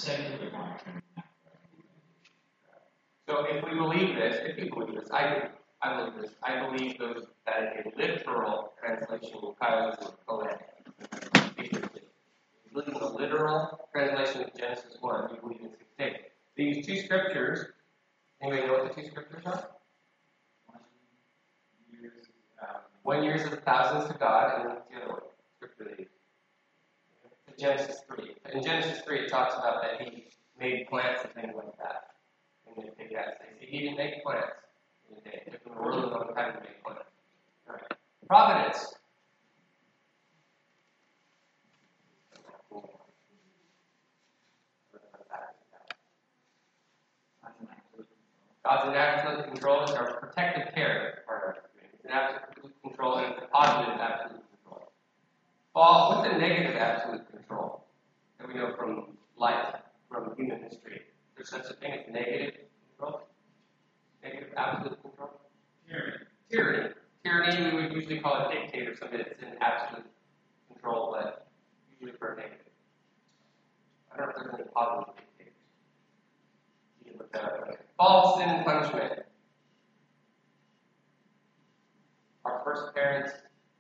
secular doctrine. So if we believe this, if you believe this, I believe this. I believe that a literal translation of Kyle is poetic. Looking at the literal translation of Genesis 1, you believe in 6 days. These two scriptures, anybody know what the two scriptures are? 1 year is a thousands to God, and what's the other one? Scripture they use. Genesis 3. In Genesis 3, it talks about that he made plants and things like that. And they take that and say, he didn't make plants in a day. It took him a really long time to make plants. All right. Providence. God's in absolute control. It's our protective care part of it. It's an absolute control and it's a positive absolute control. Well, what's a negative absolute control that we know from life, from human history? There's such a thing as negative control? Negative absolute control? Tyranny. Tyranny, we would usually call it dictator, so that it's an absolute control, but usually for a negative. I don't know if there's any positive dictators. You can look that up. Fall, sin, and punishment. Our first parents,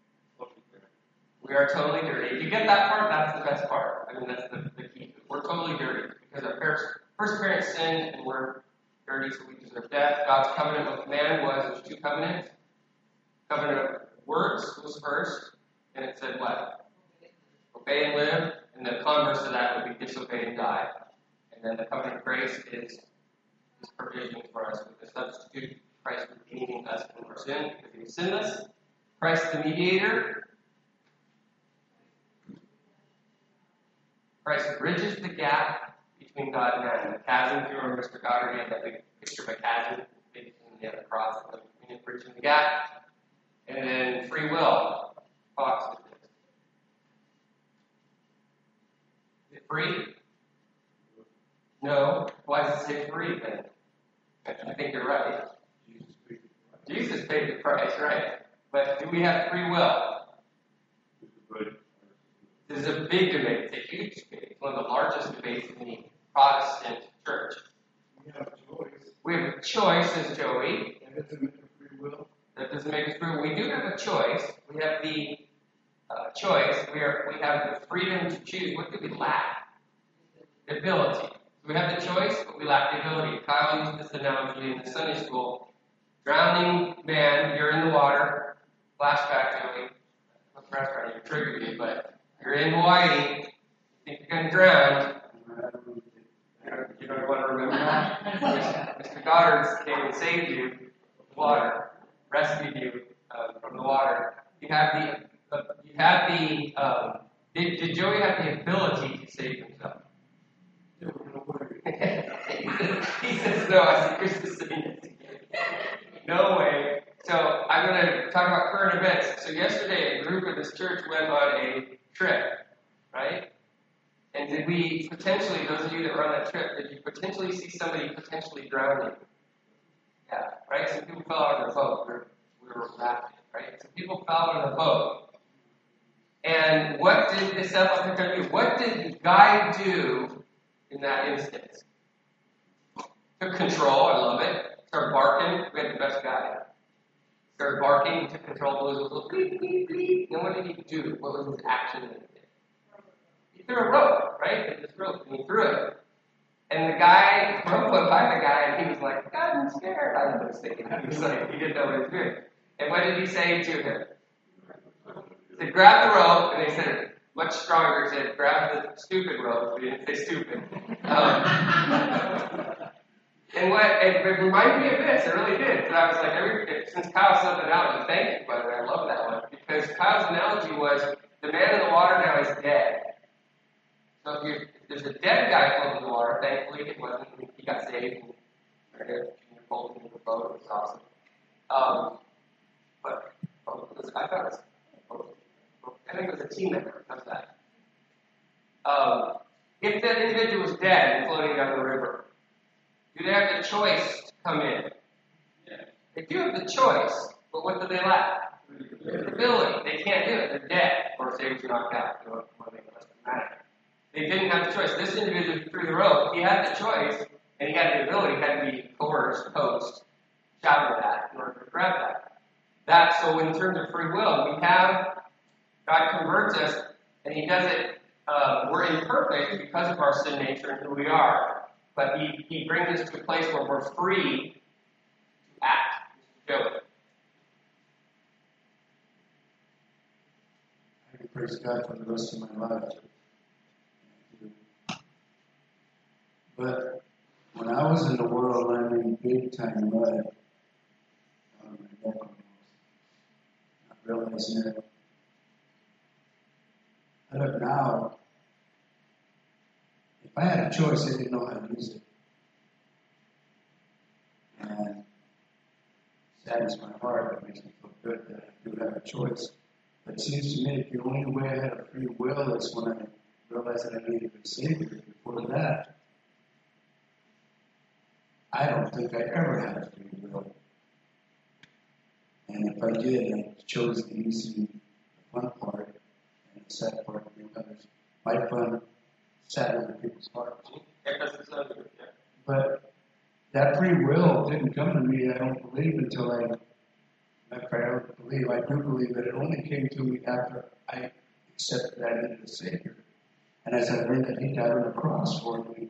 we are totally dirty. If you get that part, that's the best part. I mean, that's the key. We're totally dirty because our first parents sinned and we're dirty, so we deserve death. God's covenant with man there's two covenants. Covenant of works was first, and it said what? Obey and live, and the converse of that would be disobey and die. And then the covenant of grace is His provision for us with the substitute, Christ redeeming us from our sin because He was sinless. Christ the mediator. Christ bridges the gap between God and man. The chasm, if you remember Mr. Goddard, he had that big picture of a chasm between the cross and bridging the gap. And then free will. Fox is this. Is it free? No. Why does it say free then? I think you're right. Jesus paid the price, right? But do we have free will? This is a big debate. It's a huge debate. It's one of the largest debates in the Protestant church. We have a choice. We have a choice, says Joey. That doesn't make a free will. That doesn't make us free will. We do have a choice. We have the choice. We have the freedom to choose. What do we lack? The ability. We have the choice, but we lack the ability. Kyle used this analogy in the Sunday school. Drowning man, you're in the water. Flashback, Joey. Not flashback, you triggered me, but you're in Hawaii. You think you're going to drown. You don't want to remember that? Mr. Goddard came and saved you from the water, rescued you from the water. Did Joey have the ability to save himself? He says no. I said, Chris is saying it. No way. So I'm going to talk about current events. So yesterday, a group of this church went on a trip, right? And did we potentially, those of you that were on that trip, did you potentially see somebody potentially drowning? Yeah, right? Some people fell out of their boat. We were rafting, right? Some people fell out of the boat. And what did this South do? What did the guy do in that instance? Took control. I love it. Started barking. We had the best guy. Started barking. Took control. Blew his little beep, beep, beep. Then what did he do? What was his action that he did? He threw a rope, right? This rope, and he threw it. And the guy, the rope went by the guy, and he was like, God, I'm scared. I was thinking. He was like, he didn't know what he was doing. And what did he say to him? He said, grab the rope, and they said it much stronger. He said, grab the stupid rope. He didn't say stupid. And it reminded me of this. It really did. Because I was like, since Kyle's said the analogy, thank you, by the way. I love that one. Because Kyle's analogy was, the man in the water now is dead. So if there's a dead guy floating in the water, thankfully it wasn't. He got saved and pulled him into the boat. It was awesome. But I thought it was, I think it was a team member. How's that? If that individual was dead and floating down the river, do they have the choice to come in? Yeah. They do have the choice, but what do they lack? The ability. They can't do it. They're dead. Or say it was knocked out. You know, want to make it less dramatic. They didn't have the choice. This individual threw the rope. He had the choice, and he had the ability. He had to be coerced, coaxed, shouted at in order to grab that. So in terms of free will, we have God converts us, and He does it. We're imperfect because of our sin nature and who we are, but He brings us to a place where we're free to act. Joe. I can praise God for the rest of my life. But when I was in the world, I mean, big time mud, my neck almost, not realizing it. I look now, if I had a choice, I didn't know how to use it. And it saddens my heart. It makes me feel good that I do have a choice. But it seems to me the only way I had a free will is when I realized that I needed a Savior. Before that, I don't think I ever had a free will. And if I did, I chose the easy, the fun part, and the sad part of the others. My fun sat in people's hearts. But that free will didn't come to me, I don't believe, until I do believe that it only came to me after I accepted that I needed a Savior. And as I learned that He died on the cross for me,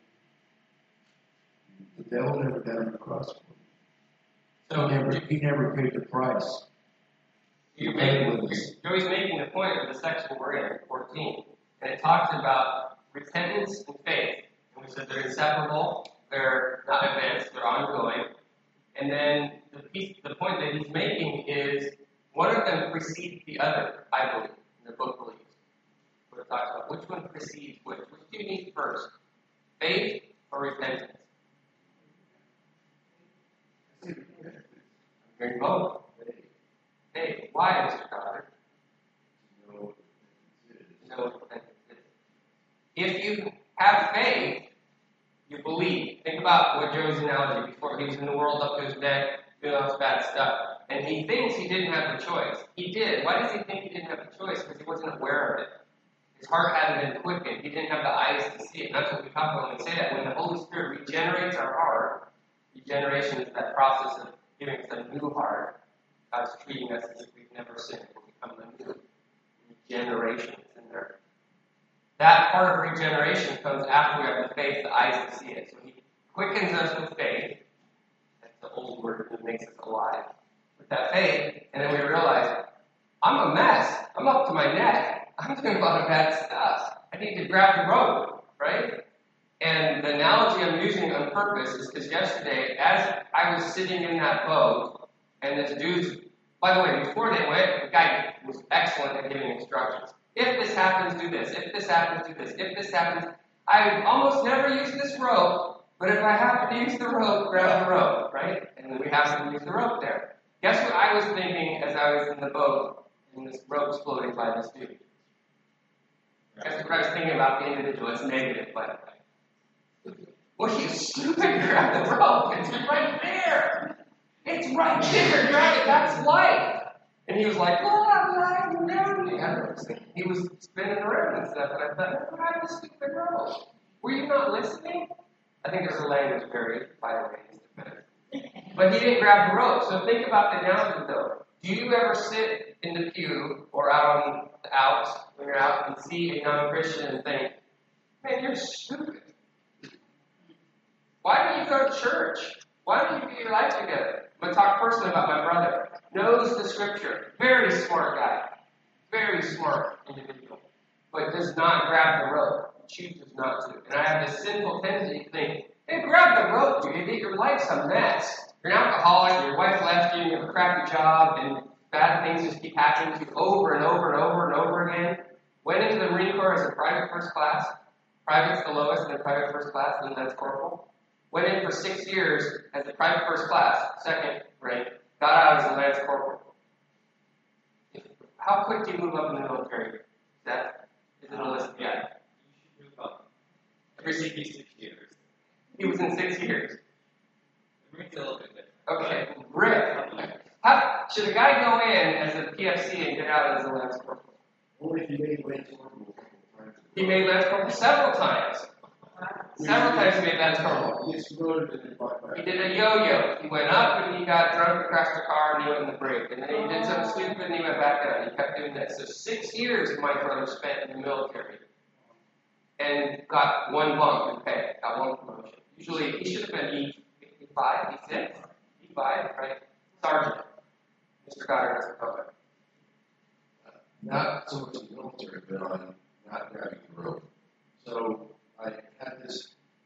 the devil never died on the cross for me. So he never paid the price. Joey's making the point of the section we're in, 14, and it talks about repentance and faith. And we said they're inseparable, they're not advanced, they're ongoing. And then the point that he's making is one of them precedes the other, I believe, in the book believes. Where it talks about which one precedes which. Which do you need first? Faith or repentance? I'm hearing both. Faith. Why, Mr. Carter? No repentance. If you have faith, you believe. Think about what Joe's analogy before. He was in the world up to his neck, doing all this bad stuff. And he thinks he didn't have the choice. He did. Why does he think he didn't have the choice? Because he wasn't aware of it. His heart hadn't been quickened. He didn't have the eyes to see it. And that's what we talk about when we say that. When the Holy Spirit regenerates our heart, regeneration is that process of giving us a new heart. God's treating us as if we've never sinned. We become anew. Regeneration is in there. That part of regeneration comes after we have the faith, the eyes to see it. So He quickens us with faith. That's the old word that makes us alive. With that faith, and then we realize, I'm a mess. I'm up to my neck. I'm doing a lot of bad stuff. I need to grab the rope, right? And the analogy I'm using on purpose is because yesterday, as I was sitting in that boat, and this dude's, by the way, before they went, the guy was excellent at giving instructions. If this happens, do this. If this happens, do this. If this happens, I almost never use this rope, but if I happen to use the rope, grab the rope, right? And then we happen to use the rope there. Guess what I was thinking as I was in the boat, and this rope's floating by this dude? Guess what I was thinking about the individual? It's negative, by the way. Well, you stupid, grab the rope. It's right there. It's right there. Grab it. That's life. And he was like, blah, blah, blah, blah. He was spinning around and stuff, and I thought, grab the stupid rope. Were you not listening? I think there's a language barrier, by the way. But he didn't grab the rope. So think about the analogy, though. Do you ever sit in the pew or out on the outs when you're out and see a non-Christian and think, man, you're stupid. Why don't you go to church? Why don't you get your life together? I'm going to talk personally about my brother. Knows the scripture. Very smart guy. Very smart individual. But does not grab the rope. Chooses not to. And I have this sinful tendency to think, hey, grab the rope, you idiot. Your life's a mess. You're an alcoholic, your wife left you, you have a crappy job, and bad things just keep happening to you over and over and over and over again. Went into the Marine Corps as a private first class. Private's the lowest, and then private first class, and then that's corporal. Went in for 6 years as a private first class, second rank. Got out as a lance corporal. How quick do you move up in the military? Is it a list? Yeah. You should move up. Every 6 years. He was in 6 years. The Marine's a little bit different. Okay, Rick. Should a guy go in as a PFC and get out as a lance corporal? Only if you made lance corporal. He made Lance Corporal several times. Several times he made Lance Corporal. He did a yo-yo. He went up and he got drunk and crashed the car and he went in the brake. And then he did something stupid and he went back down. He kept doing that. So 6 years my brother spent in the military and got one bump in pay, got one promotion. Usually he should have been E5, E6, E5, right? Sergeant. Mr. Goddard has a comment. Not so much in the military, but on not grabbing the rope. So I had this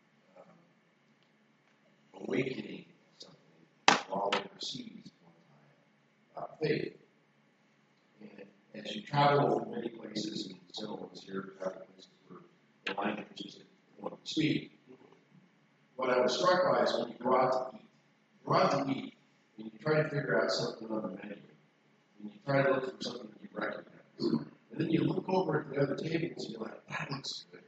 awakening of something while overseas one time about faith. And as you travel many places, and several of us here travel places where the language is that you want to speak, what I was struck by is when you go out to eat, and you try to figure out something on the menu, and you try to look for something that you recognize. And then you look over at the other tables and you're like, that looks good.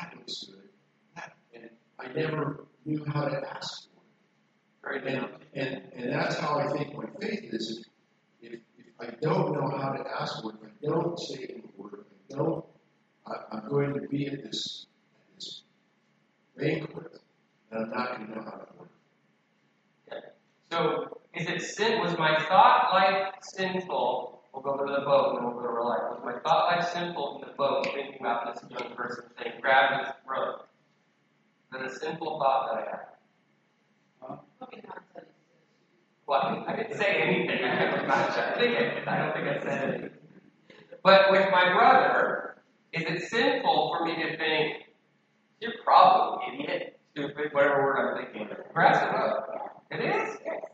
And I never knew how to ask for it. And that's how I think my faith is. If I don't know how to ask for it, if I don't say it in the word, I'm going to be at this banquet, and I'm not going to know how to work. Okay. So, was my thought life sinful? We'll go to the boat and we'll go to real life. Was my thought life sinful in the boat, thinking about this young person saying, grab this rope? Is that a simple thought that I had? Well, I didn't say anything. I don't think I said anything. But with my brother, is it sinful for me to think, your problem, idiot, stupid, whatever word I'm thinking? Grab the rope. It is?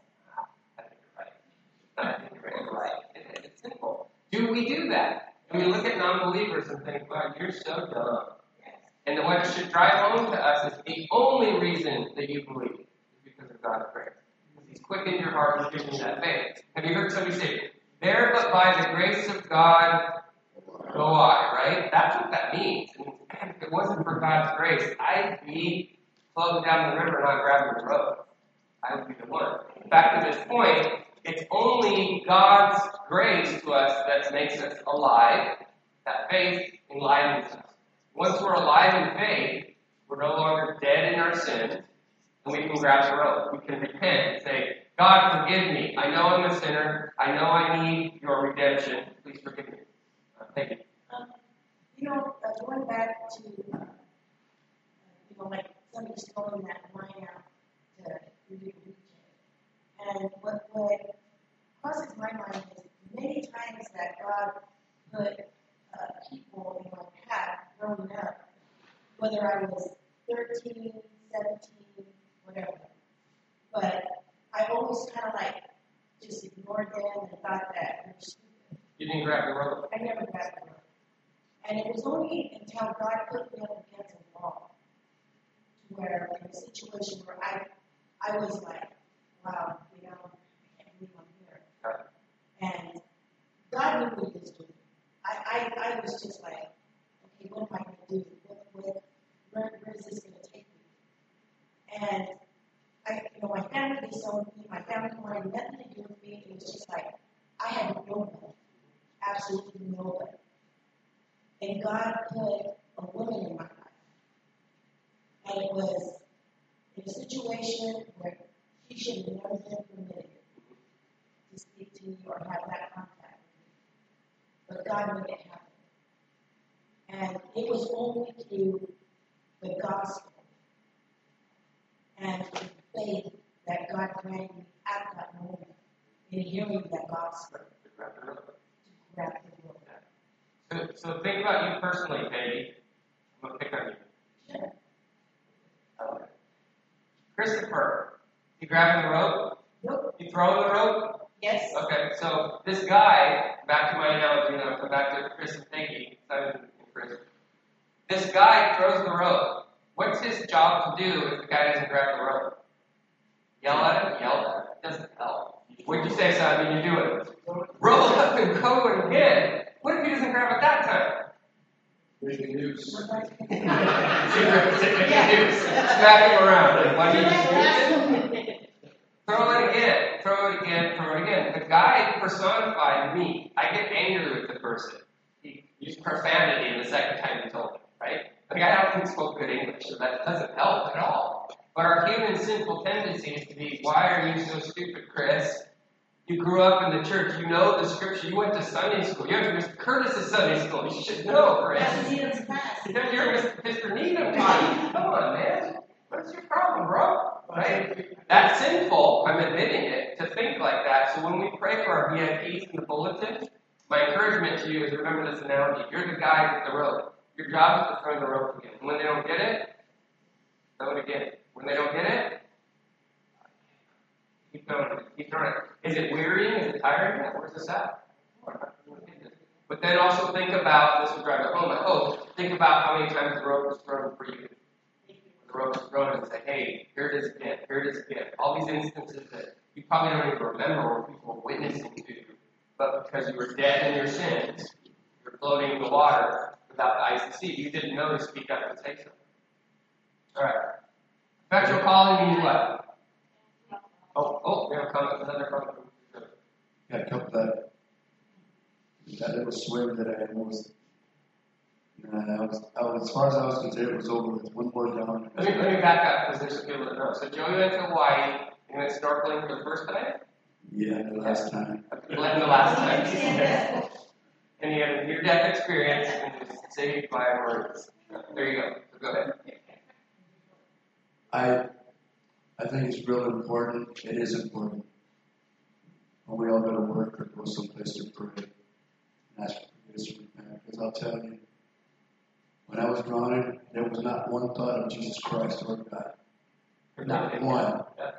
I think you're right. It's simple. Do we do that? And we look at non-believers and think, wow, you're so dumb. And what should drive home to us is the only reason that you believe is because of God's grace. Because He's quickened your heart and given you that faith. Have you heard somebody say, there but by the grace of God go I, right? That's what that means. It means, man, if it wasn't for God's grace, I'd be floating down the river not grabbing the rope. I would be the one. Back to this point, it's only God's grace to us that makes us alive. That faith enlivens us. Once we're alive in faith, we're no longer dead in our sins, and we can grab the rope. We can repent and say, God, forgive me. I know I'm a sinner. I know I need your redemption. Please forgive me. Thank you. Going back to, like somebody's throwing that line out to reach it. And what crosses my mind is many times that God put people in my path growing up, whether I was 13, 17, whatever. But I always kind of like just ignored them and thought that they were stupid. You didn't grab the rope? I never grabbed the rope. And it was only until God put me up against a wall, where in a situation where I was like, wow, I can't believe I'm here. And God knew what He was doing. I was just like, okay, what am I going to do? Where is this going to take me? And my family disowned me. My family wanted nothing to do with me. It was just like I had nobody, absolutely nobody. And God put a woman in my life, and it was in a situation where she should have never been permitted to speak to me or have that contact with me. But God made it happen. And it was only through the gospel and the faith that God granted me at that moment in hearing that gospel to grab the rope. So think about you personally, baby. I'm going to pick on you. Sure. Christopher, you grabbing the rope? Nope. You throwing the rope? Yes. Okay, so this guy, back to my analogy, and I'll come back to Chris and Pinky. This guy throws the rope. What's his job to do if the guy doesn't grab the rope? Yell at him? It doesn't help. What'd you say, Simon? You do it. Roll up and go again. What if he doesn't grab it that time? Making news. Making news. Smack him around. Why do you just do it? Throw it again. The guy personified me. I get angry with the person. He used profanity the second time he told me, right? Like, I don't spoke good English, so that doesn't help at all. But our human sinful tendency is to be, why are you so stupid, Chris? You grew up in the church. You know the scripture. You went to Sunday school. You went to Mr. Curtis' Sunday school. You should know, Chris. That's Needham's class. You're Mr. Needham talking. Come on, man. What's your problem, bro? Right? That's sinful. I'm admitting it, to think like that. So when we pray for our VIPs in the bulletin, my encouragement to you is remember this analogy. You're the guy with the rope. Your job is to throw the rope again. And when they don't get it, throw it again. When they don't get it, keep throwing it. Keep throwing it. Is it wearying? Is it tiring? Where's this at? But then also think about, this will drive it home, I hope, think about how many times the rope was thrown for you. The rope was thrown and say, hey, here it is again, here it is again. All these instances that you probably don't even remember what people were witnessing to you, but because you were dead in your sins, you're floating in the water without the eyes to see. You didn't know to speak up and say something. All right. Effectual calling means what? We have a comment, another comment. Yeah, a couple that little swim that I was, as far as I was concerned, it was over with. One more down. Let me back up because there's some people that know. So Joey went to Hawaii and went snorkeling for the first time? Yeah, the last time. The last time. And he had a near-death experience and was saved by words. There you go. So go ahead. I think it's real important. It is important. When we all go to work or go someplace to pray and ask for forgiveness and repent. Because I'll tell you, when I was drowning, there was not one thought of Jesus Christ or God. Not one.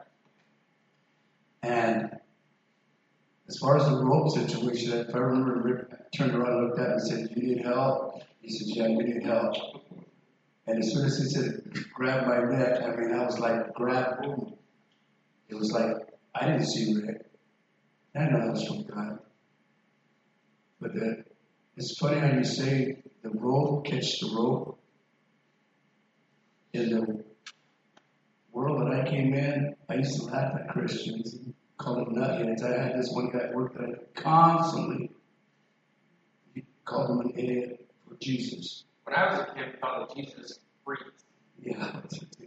And as far as the rope situation, if I remember, Rick turned around and looked at me and said, "You need help?" He said, "Yeah, we need help." And as soon as he said, "Grab my neck," I mean, I was like, grab who? It was like, I didn't see Rick. I know that was from God. But it's funny how you say the rope, catch the rope. In the world that I came in, I used to laugh at Christians and call them nutheads. I had this one guy at work that I constantly, he called him an idiot for Jesus. When I was a kid, we called it Jesus freaks. Yeah.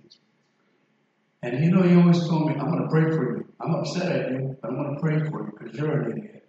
And he always told me, "I'm going to pray for you. I'm upset at you, but I'm going to pray for you because you're an idiot."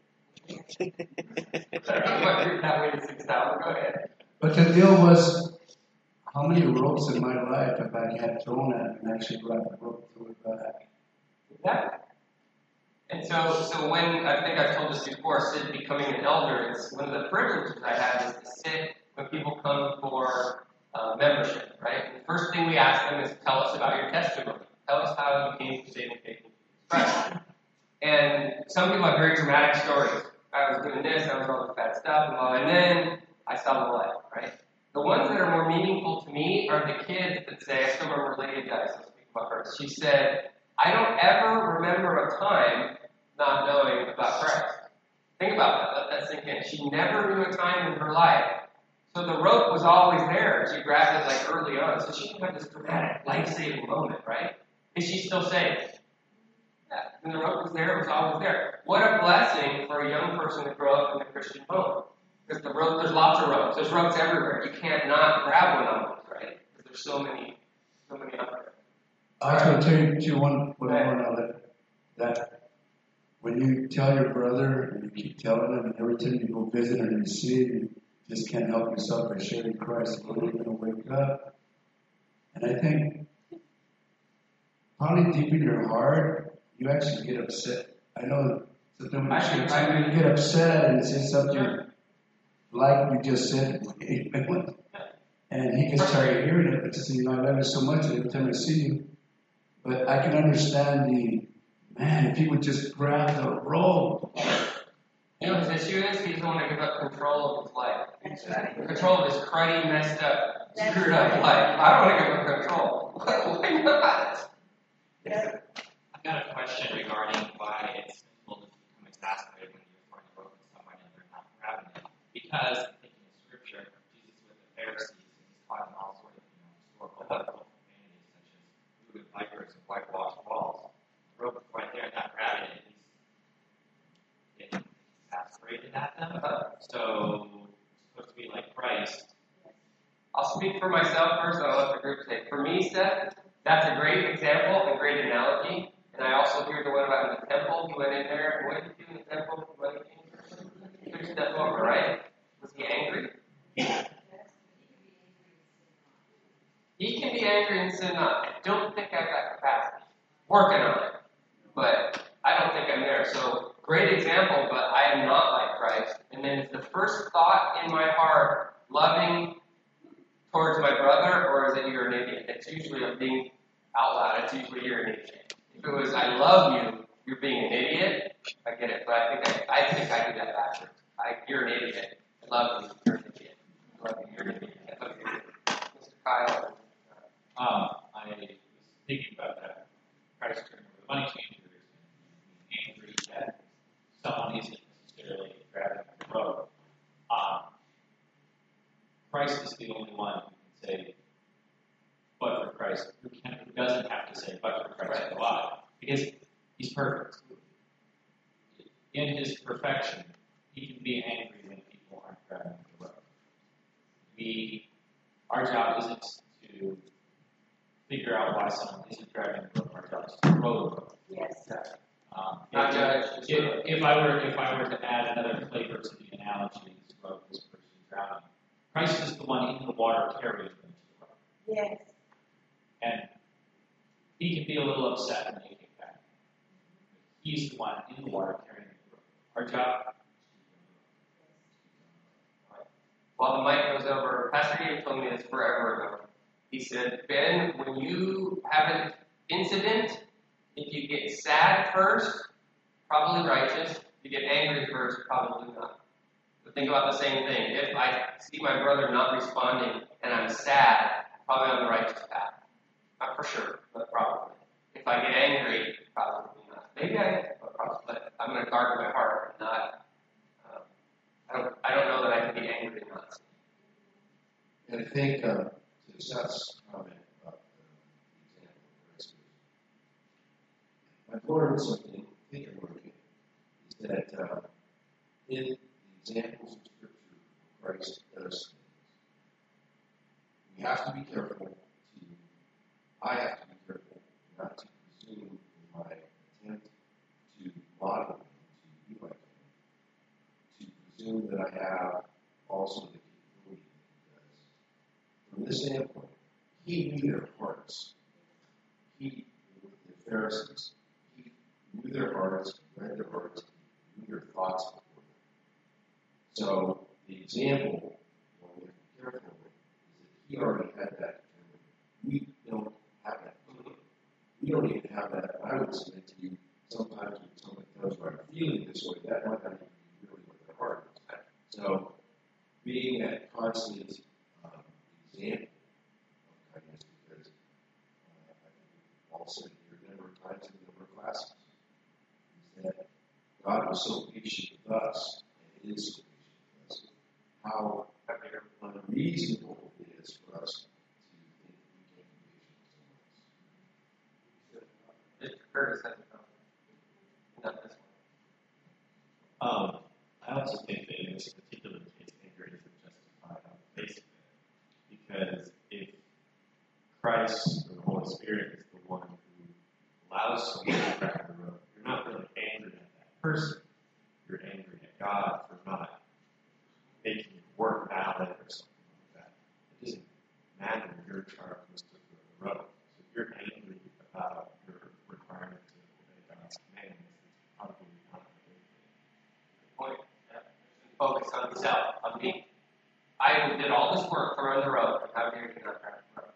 That way to 6,000. Go ahead. But the deal was, how many ropes in my life have I had thrown at me and actually grabbed the rope through it back? Yeah. And so when, I think I've told this before, Sid becoming an elder, it's one of the privileges I have is to sit when people come for membership, right? And the first thing we ask them is, tell us about your testimony. Tell us how you came to saving faith in Christ. And some people have very dramatic stories. I was doing this, I was all this bad stuff, and then I saw the light, right? The ones that are more meaningful to me are the kids that say, I still remember Lady Dice, I'll speak about her. She said, I don't ever remember a time not knowing about Christ. Think about that, let that sink in. She never knew a time in her life. So the rope was always there. She grabbed it like early on. So she didn't have this dramatic, life-saving moment, right? Is she still saved? Yeah. When the rope was there, it was always there. What a blessing for a young person to grow up in a Christian home. Because the rope, there's lots of ropes. There's ropes everywhere. You can't not grab one of them, right? Because there's so many out there. I was going to tell you one more now that when you tell your brother and you keep telling him, and every time you go visit and you see him, you just can't help yourself by sharing Christ. You're going to wake up. And I think probably deep in your heart, you actually get upset. I know that when you get upset and say something like you just said, and he gets tired of hearing it, but to say, I love you so much every time I see you. But I can understand if he would just grab the rope. You know what his issue is? He doesn't want to give up control of his life. That's right. Control of his cruddy, messed up, screwed up life. I don't want to give up control. Why not? I've got a question regarding why it's simple to become exasperated when you're throwing a rope at someone and they're not grabbing it. Because thinking of scripture, Jesus with the Pharisees, and he's taught them all sorts of historical profanity, such as rude vipers and whitewashed walls. The rope is right there, and not grabbing it, he's getting exasperated at them. So it's supposed to be like Christ. I'll speak for myself first, and I'll let the group say. For me, Seth, that's a great example and great analogy. And I also hear the one about in the temple. He went in there, and what did he do in the temple? He took a step over, right? Was he angry? He can be angry and sin not. I don't think I've got capacity. Working on it. But I don't think I'm there. So, great example, but I am not like Christ. And then is the first thought in my heart loving towards my brother, or is it you're an idiot? It's usually of being out loud. It's usually you're an idiot. If it was I love you, you're being an idiot, I get it. But I think I do that backwards. You're an idiot. I love you. You're an idiot. I love you. You're an idiot. I love you. Mr. Kyle. I was thinking about that. Christ turned over the money changer and being angry that someone isn't necessarily grabbing the road. Christ is the only one who can say, but for Christ, who doesn't have to say, but for Christ a lot, because he's perfect. In his perfection, he can be angry when people aren't grabbing the road. Our job isn't to figure out why someone isn't grabbing the road. Our job is to row the road. Yes. Not judge. If I were to add another flavor to the analogy of this person drowning, Christ is the one in the water carrying them to the road. Yes. And he can be a little upset when they get back. He's the one in the water carrying them to the road. Our job. While the mic goes over, Pastor Dave told me this forever ago. He said, Ben, when you have an incident, if you get sad first, probably righteous. If you get angry first, probably not. But think about the same thing. If I see my brother not responding and I'm sad, probably on the righteous path. Not for sure, but probably. If I get angry, probably not. Maybe I am, but I'm going to guard my heart and not. I don't know that I can be angry and not sin. And I think to Seth's comment about the example of Christ, I've learned something, I think I'm learning it, is that in the examples of Scripture, Christ does things. We have to be careful I have to be careful not to presume in my attempt to model him, to be like him, to presume that I have also the capability that he does. From this standpoint, he knew their hearts. With the Pharisees, he knew their hearts, read their hearts, he knew their thoughts before them. So the example, what we have to be careful with, is that he already had that determined. We don't have that. We don't even have that. I would submit to you, sometimes when someone tells you I'm feeling this way, that might not even be really what their heart is. So being that constant example of kindness, because I think we've all said here a number of times in a number of classes, is that God was so patient with us, and is so patient with us, how unreasonable it is for us to think we can't be patient with someone else. Mr. Curtis has a comment. Not this one. I also think that in this particular case, anger isn't justified on the face of it. Because if Christ or the Holy Spirit is the one who allows someone to crack the road, you're not really angry at that person. You're angry at God for not making it work valid or something like that. It doesn't matter. Your charge was to go the road. So if you're angry about your requirement to obey God's commandments, it's probably not a good thing. Point. Focus on self, on me. I did all this work to run the road. How dare you not crack the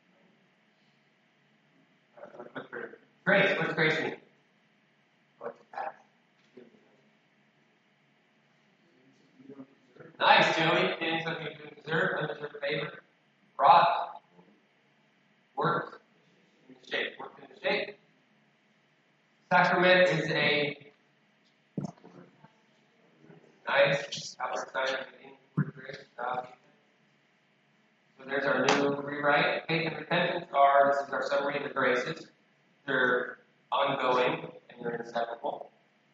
road? Grace, what's grace mean? What's that? Nice, Joey. Getting something you didn't deserve, undeserved favor. Brought. Worked. In the shape. Worked in the shape. Sacrament is a nice outward sign of the inward grace of God. So there's our new rewrite. Faith and repentance this is our summary of the graces. They're ongoing and they're inseparable.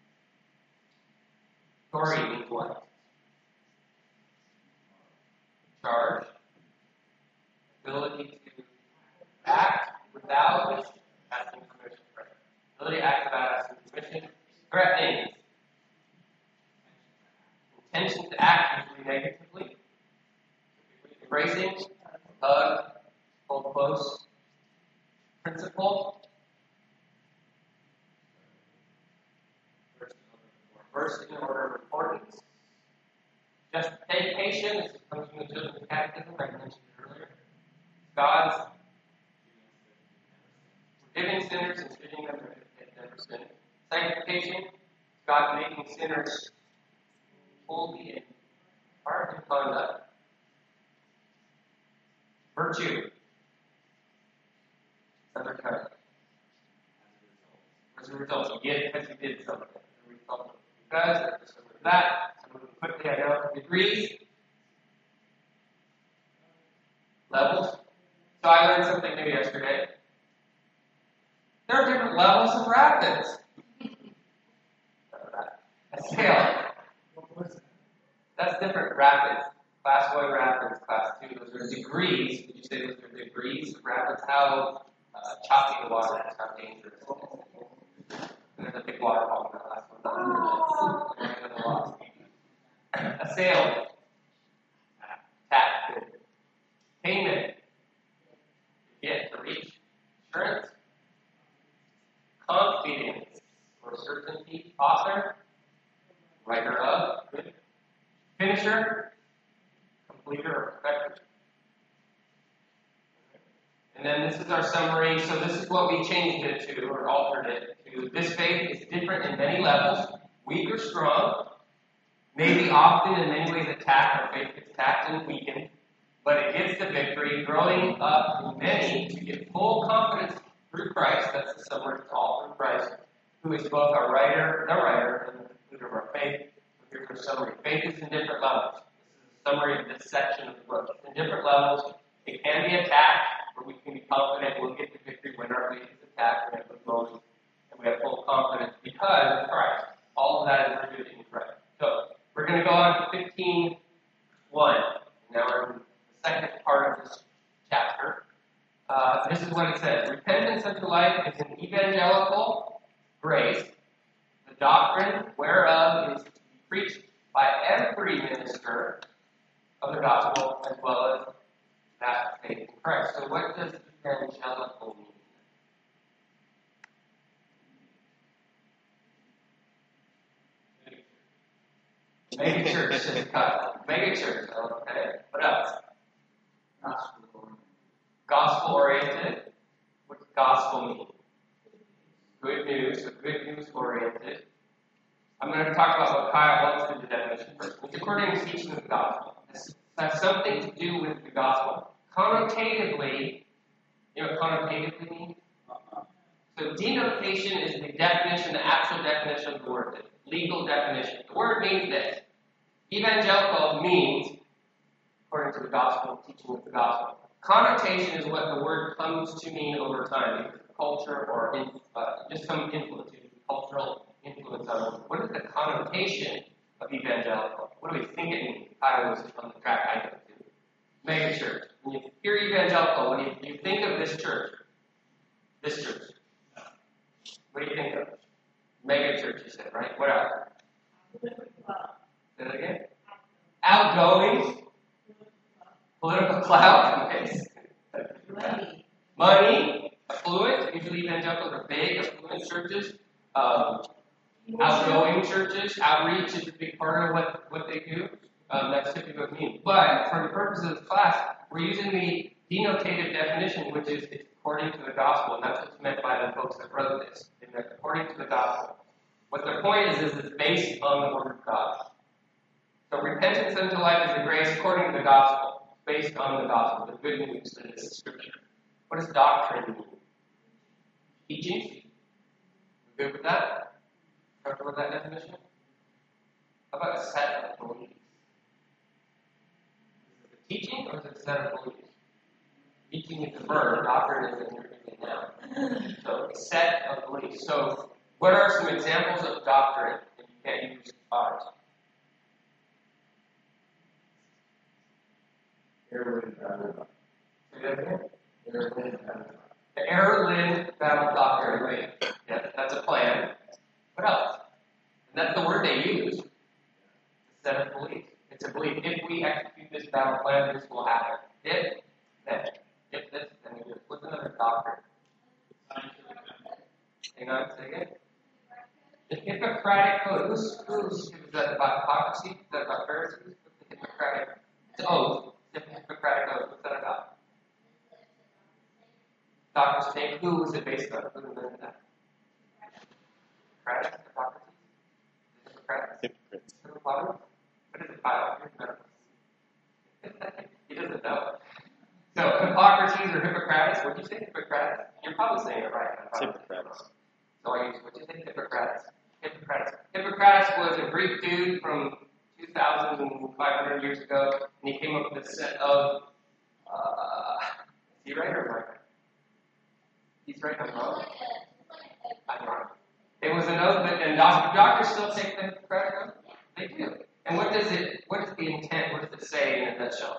Authority means what? Charge. ability to act without asking permission. Right? Ability to act without asking permission. Threatening. Intention to act usually negatively. Embracing. Hug. Hold close. Principle. First in order of importance. Justification. This comes from the Children's Catechism, I mentioned it earlier. God's forgiving sinners and treating them as if they've never sinned. Sanctification. God making sinners holy in heart and conduct. Virtue. Another kind. As a result, you get it because you did something. As a result of because, there's some of that. So quickly, I know degrees, levels. So I learned something new yesterday. There are different levels of rapids. A scale. That's different rapids. Class 1 rapids, class 2. Those are degrees. Would you say those are degrees of rapids? How choppy the water is, how dangerous it is. There's a big waterfall in that last one. A sail. Tap. Payment. Get to reach. Insurance. Confidence or certainty. Author. Writer of. Good. Finisher. Completer or perfecter. And then this is our summary. So this is what we changed it to, or altered it to. This faith is different in many levels, weak or strong, maybe often in many ways attacked. Our faith gets attacked and weakened, but it gets the victory, growing up in many to get full confidence through Christ. That's the summary. It's all through Christ, who is both our writer, and the concluder of our faith. So here's our summary. Faith is in different levels. This is a summary of this section of the book. It's in different levels. It can be attacked, but we can be confident we'll get the victory when our faith is attacked. We have the moments, and we have full confidence because of Christ. All of that is rooted in Christ. So we're going to go on to 15:1. Now we're in the second part of this chapter. This is what it says. Repentance unto life is an evangelical grace, the doctrine whereof is to be preached by every minister of the gospel, as well as that faith in Christ. So what does evangelical mean? Mega church, says Kyle. Mega church, okay. What else? Gospel oriented. What does gospel mean? Good news, so good news oriented. I'm going to talk about what Kyle wants to do the definition first. It's according to teaching of the gospel. This has something to do with the gospel. Connotatively, you know what connotatively means? So denotation is the definition, the actual definition of the word, the legal definition. The word means this. Evangelical means, according to the gospel, teaching of the gospel. Connotation is what the word comes to mean over time, either culture or just some influence, cultural influence on it. What is the connotation of evangelical? What do we think it means? I was on the track I go to. Mega church. When you hear evangelical, when you think of this church, what do you think of? Mega church, you said, right? What else? Say that again? Outgoing. Political clout. Okay. Money. Affluent. Usually evangelicals are big, affluent churches. Outgoing churches. Outreach is a big part of what they do. That's typically what it means. But for the purposes of this class, we're using the denotative definition, which is it's according to the gospel. And that's what's meant by the folks that wrote this. They meant according to the gospel. What their point is it's based on the Word of God. So repentance unto life is a grace according to the gospel, based on the gospel, the good news that is Scripture. What does doctrine mean? Teaching. We good with that? Comfortable with that definition? How about a set of beliefs? Is it teaching or is it a set of beliefs? Teaching is the verb, doctrine is in your noun. So a set of beliefs. So what are some examples of doctrine? And you can't use ours. Say that again? Maryland, and The Erlin Battle Doctrine. Yeah, that's a plan. What else? And that's the word they use. A set of beliefs. It's a belief. If we execute this battle plan, this will happen. If, then. If this, then we do it. What's another doctrine? Hang on a second. The Hippocratic Code. Who's is that about hypocrisy? Is that about Pharisees? What's the Hippocratic? It's oath. The Hippocratic Code. What's that about? Dr. Snake. Who was it based on? Who invented that? Hippocratic? Hypocrisy? Hippocratic? Hypocrites. What is it? Biology? He doesn't know. So, Hippocrates or Hippocrates? What did you say? Hippocrates? You're probably saying it right. It's Hippocrates. So I use what do you think? Hippocrates. Hippocrates was a Greek dude from 2,500 years ago, and he came up with a set of. Is he right or am I right? He's right. I'm wrong. I'm wrong. It was an oath that, and doctors still take the Hippocratic oath. They do. And what does it? What is the intent? What does it say in a nutshell?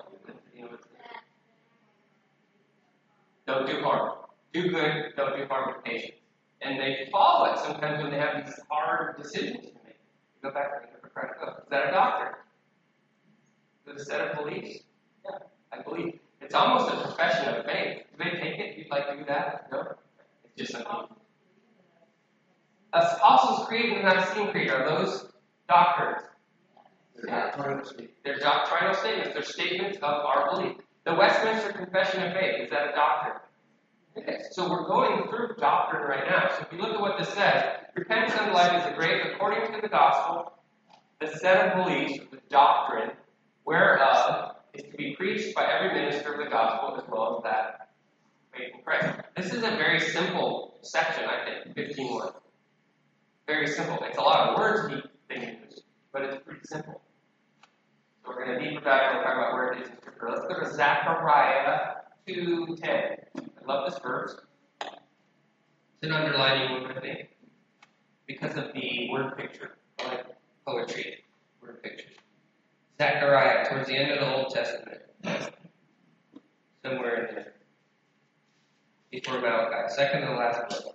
Don't do harm. Do good. Don't do harm to patients. And they follow it sometimes when they have these hard decisions to make. Go back to the Hippocratic oath. Is that a doctrine? Is it a set of beliefs? Yeah, I believe. It's almost a profession of faith. Do they take it? You'd like to do that? No? It's just something. Apostles' Creed and the Nicene Creed, are those doctrines? They're doctrinal statements. They're statements of our belief. The Westminster Confession of Faith, is that a doctrine? Okay, so we're going through doctrine right now. So if you look at what this says, repentance unto life is a grace according to the gospel, the set of beliefs, the doctrine, whereof is to be preached by every minister of the gospel as well as that faith in Christ. This is a very simple section, I think, 15:1. Very simple. It's a lot of words they use, but it's pretty simple. So we're going to deeper dive and talk about where it is in Scripture. Let's go to Zechariah 2:10. I love this verse. It's an underlining one, I think, because of the word picture. I like poetry, word pictures. Zechariah, towards the end of the Old Testament, somewhere in there, before Malachi, second to the last book,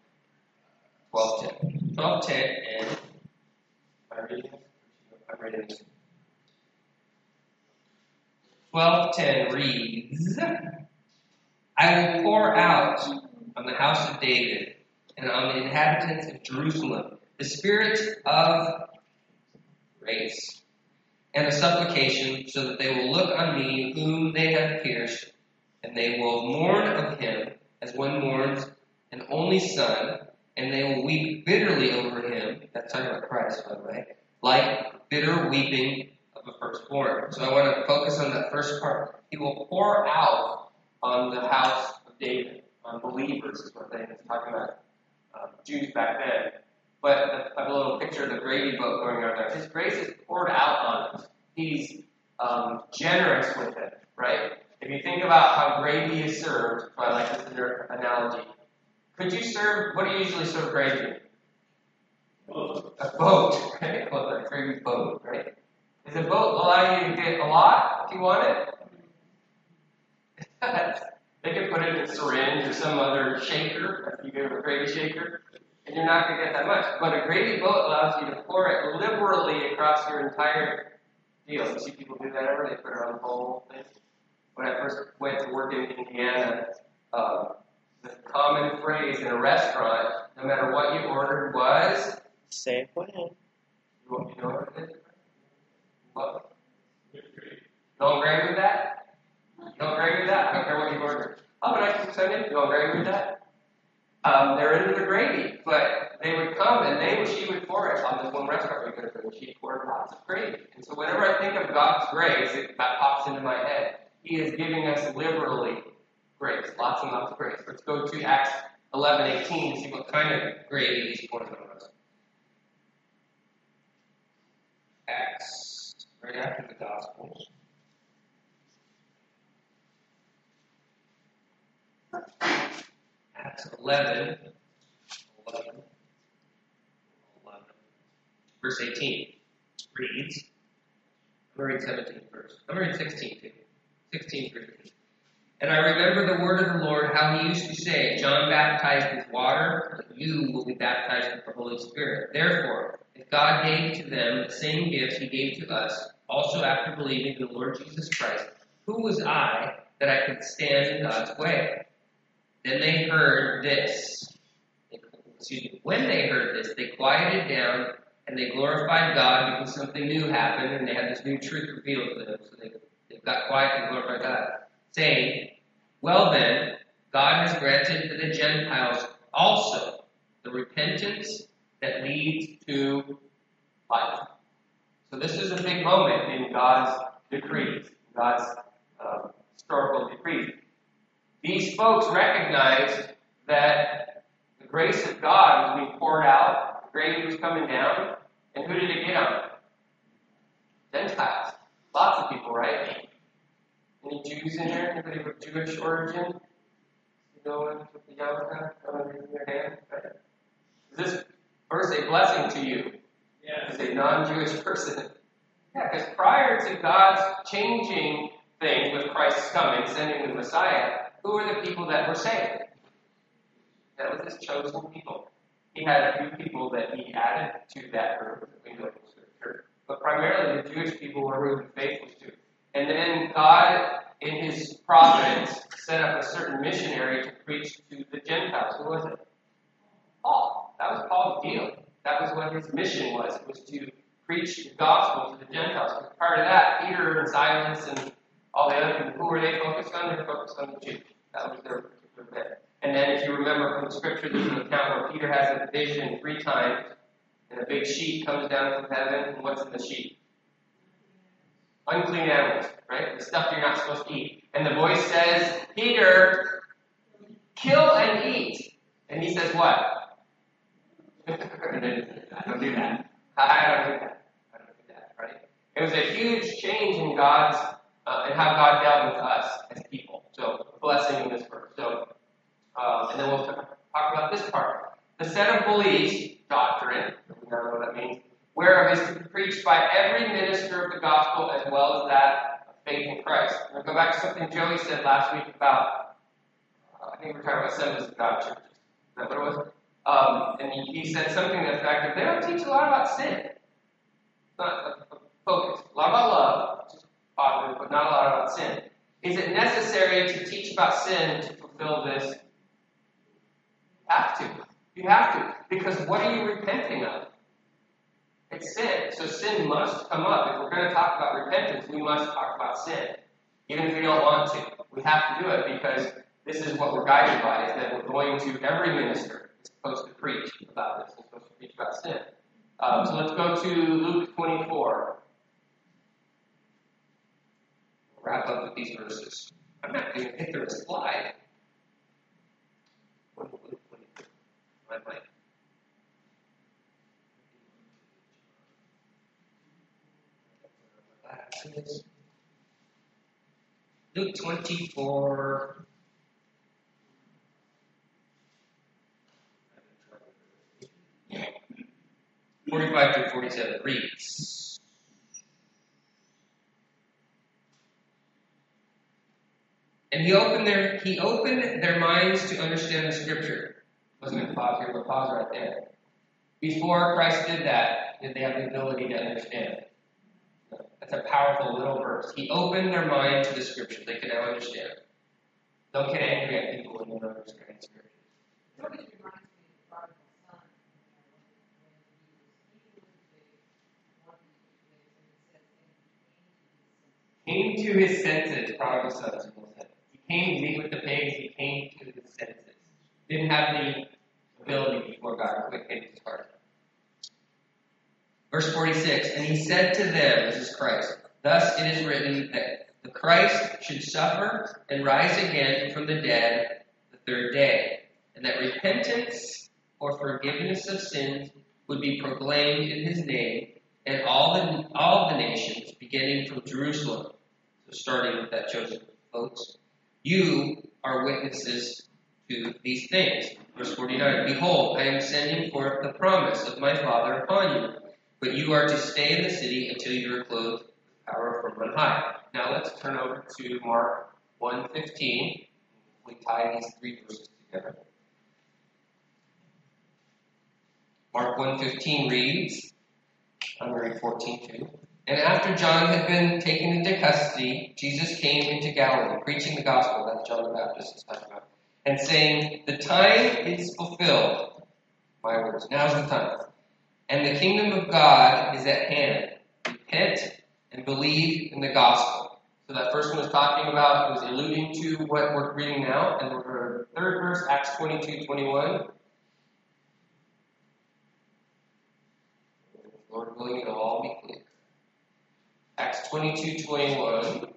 12:10. 12:10, and I'm reading this. 12:10 reads, I will pour out on the house of David and on the inhabitants of Jerusalem the spirit of grace and of supplication, so that they will look on me whom they have pierced, and they will mourn of him as one mourns an only son, and they will weep bitterly over him. That's talking about Christ, by the way, like bitter weeping of a firstborn. So I want to focus on that first part. He will pour out on the house of David, on believers is what they was talking about, Jews back then. But I have a little picture of the gravy boat going out there. His grace is poured out on us. He's generous with it, right? If you think about how gravy is served, so I like this analogy. Could you serve, what do you usually serve gravy in? A boat, right? Well, a gravy boat, right? Does a boat allow you to get a lot if you want it? It does. They could put it in a syringe or some other shaker, if you get a gravy shaker, and you're not going to get that much. But a gravy boat allows you to pour it liberally across your entire deal. You see people do that ever? They put it on the whole thing. When I first went to work in Indiana, the common phrase in a restaurant, no matter what you ordered, was Say when. You know what it is? What? You don't agree with that? You don't agree with that? I don't care what you ordered. Oh, but I can send it. You don't agree with that? They're into the gravy, but they would come and she would pour it on this one restaurant because she poured lots of gravy. And so whenever I think of God's grace, that pops into my head. He is giving us liberally grace, lots and lots of grace. Let's go to Acts 11:18 and see what kind of gravy he's pouring on us. Acts, right after the Gospels. Acts 11, verse 18 reads, I'm going to read 17 first. I'm going to read 16 too. 16 through 18. And I remember the word of the Lord, how he used to say, John baptized with water, but you will be baptized with the Holy Spirit. Therefore, if God gave to them the same gifts he gave to us, also after believing in the Lord Jesus Christ, who was I that I could stand in God's way? Then they heard this. When they heard this, they quieted down and they glorified God because something new happened and they had this new truth revealed to them. So they got quiet and glorified God, saying, well then, God has granted to the Gentiles also the repentance that leads to life. So this is a big moment in God's decrees, God's historical decrees. These folks recognized that the grace of God was being poured out, the gravy was coming down, and who did it get on? Gentiles. Lots of people, right? Any Jews in there? Anybody of Jewish origin? You know what with the yarmulke in their hand? Right? Is this verse a blessing to you? Yes. As a non-Jewish person? Yeah, because prior to God's changing things with Christ's coming, sending the Messiah, who were the people that were saved? That was his chosen people. He had a few people that he added to that group, we know in Scripture. But primarily the Jewish people were who the faith was to. And then God, in his providence, set up a certain missionary to preach to the Gentiles. Who was it? Paul. That was Paul's deal. That was what his mission was. It was to preach the gospel to the Gentiles. Because prior to that, Peter and Silence and all the other people, who were they focused on? They were focused on the Jews. That was their particular bit. And then if you remember from Scripture, there's an account where Peter has a vision 3 times, and a big sheet comes down from heaven, and what's in the sheet? Unclean animals, right? The stuff you're not supposed to eat. And the voice says, Peter, kill and eat. And he says what? I don't do that. Right? It was a huge change in God's, and how God dealt with us as people. So, blessing in this verse. So, and then we'll talk about this part. The set of beliefs, doctrine, we don't know what that means, whereof is to be preached by every minister of the gospel as well as that of faith in Christ. And we'll go back to something Joey said last week about, I think we're talking about Assemblies of God churches. Is that what it was? And he said something to the effect of, they don't teach a lot about sin. It's not a focus. A lot about love, which is positive, but not a lot about sin. Is it necessary to teach about sin to fulfill this? You have to. You have to. Because what are you repenting of? It's sin. So sin must come up. If we're going to talk about repentance, we must talk about sin. Even if we don't want to. We have to do it because this is what we're guided by, is that we're going to, every minister is supposed to preach about this. We're supposed to preach about sin. So let's go to Luke 24. We'll wrap up with these verses. I'm not going to get through a slide. Luke 24. My mic. Luke 24. Yeah. 45 through 47 reads. And he opened their minds to understand the Scripture. Wasn't going to pause here, but pause right there. Before Christ did that, did they have the ability to understand? That's a powerful little verse. He opened their mind to the Scripture. They can now understand. Don't get angry at people when they don't understand Scripture. It always reminds me of the prodigal son. Came to his senses, prodigal son. He came to meet with the pigs. He came to his senses. Didn't have the ability before God quickened his heart. Verse 46, and he said to them, this is Christ, thus it is written that the Christ should suffer and rise again from the dead the 3rd day, and that repentance for forgiveness of sins would be proclaimed in his name, and all the nations, beginning from Jerusalem. So starting with that chosen folks, you are witnesses to these things. Verse 49, behold, I am sending forth the promise of my Father upon you, but you are to stay in the city until you are clothed with power from on high. Now let's turn over to Mark 1:15. We tie these three verses together. Mark 1:15 reads, I'm reading 14 too. And after John had been taken into custody, Jesus came into Galilee, preaching the gospel, that John the Baptist is talking about, and saying, the time is fulfilled. My words, now's the time. And the kingdom of God is at hand. Repent and believe in the gospel. So that first one was talking about, it was alluding to what we're reading now. And the third verse, Acts 22:21. Lord willing, it'll all be clear. Acts 22:21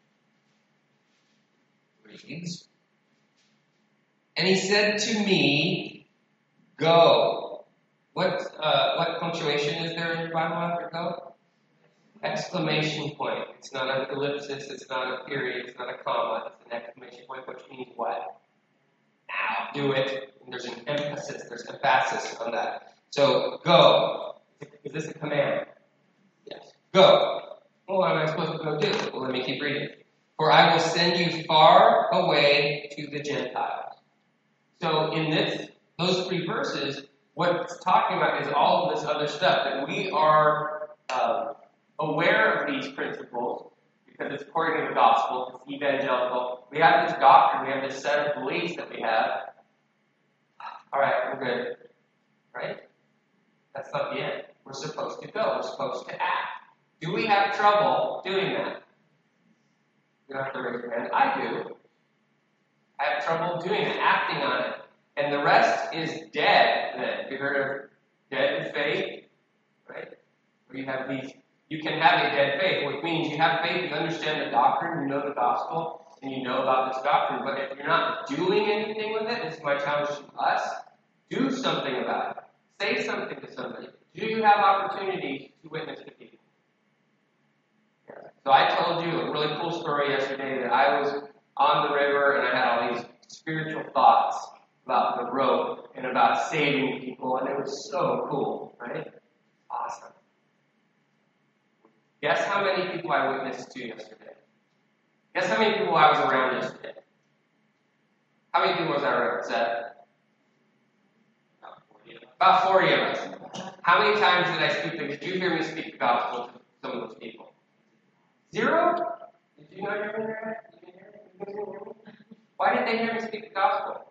reads, and he said to me, go. What punctuation is there in your Bible after go? Exclamation point. It's not an ellipsis, it's not a period, it's not a comma, it's an exclamation point, which means what? Now, do it. And there's an emphasis, there's emphasis on that. So, go. Is this a command? Yes. Go. Well, what am I supposed to go do? Well, let me keep reading. For I will send you far away to the Gentiles. So in those three verses, what it's talking about is all of this other stuff, that we are aware of these principles because it's according to the gospel, it's evangelical. We have this doctrine, we have this set of beliefs that we have. All right, we're good. Right? That's not the end. We're supposed to go. We're supposed to act. Do we have trouble doing that? You don't have to raise your hand. I do. I have trouble doing it, acting on it. And the rest is dead then. Have you heard of dead in faith? Right? Where you have these, you can have a dead faith, which means you have faith, you understand the doctrine, you know the gospel, and you know about this doctrine. But if you're not doing anything with it, this is my challenge to us, do something about it. Say something to somebody. Do you have opportunities to witness to people? So I told you a really cool story yesterday that I was on the river and I had all these spiritual thoughts about the rope and about saving people, and it was so cool, right? Awesome. Guess how many people I witnessed to yesterday? Guess how many people I was around yesterday? How many people was I around? Seth? About 40 of us. How many times did you hear me speak the gospel to some of those people? 0? Did you not hear me there? You didn't hear me? Why did they hear me speak the gospel?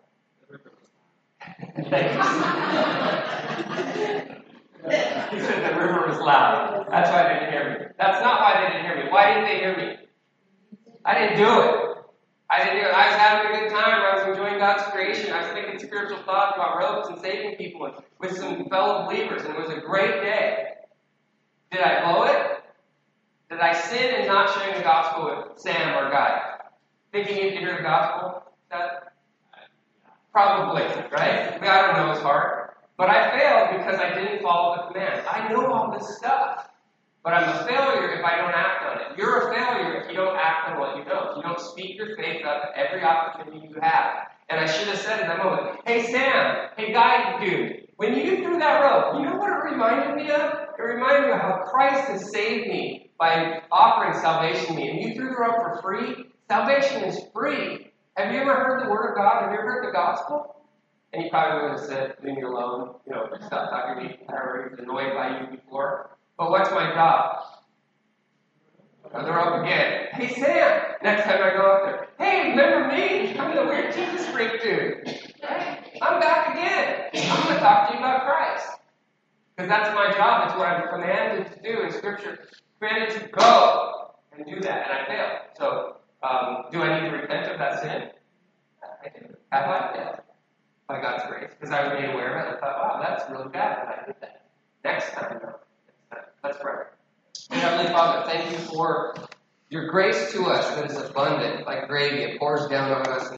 He said the river was loud. That's why they didn't hear me. That's not why they didn't hear me. Why didn't they hear me? I didn't do it. I was having a good time. I was enjoying God's creation. I was thinking spiritual thoughts about ropes and saving people with some fellow believers, and it was a great day. Did I blow it? Did I sin in not sharing the gospel with Sam or Guy? Thinking you could hear the gospel? Probably, right? I don't know his heart. But I failed because I didn't follow the command. I know all this stuff. But I'm a failure if I don't act on it. You're a failure if you don't act on what you know. If you don't speak your faith up at every opportunity you have. And I should have said in that moment, hey Sam, hey Guy dude, when you threw that rope, you know what it reminded me of? It reminded me of how Christ has saved me by offering salvation to me. And you threw the rope for free? Salvation is free. Have you ever heard the word of God? Have you ever heard the gospel? And he probably would have said, leave me alone, stop talking to me. I already was annoyed by you before. But what's my job? They're up again. Hey Sam, next time I go up there. Hey, remember me? I'm the weird Jesus freak dude. Right? I'm back again. I'm going to talk to you about Christ. Because that's my job. It's what I'm commanded to do in Scripture. Commanded to go and do that. And I failed. So, do I need to repent of that sin? I do. Have I? Yeah. By God's grace. Because I was made aware of it. I thought, wow, that's really bad that I did that. Next time, no. Let's pray. Heavenly Father, thank you for your grace to us that is abundant, like gravy. It pours down on us.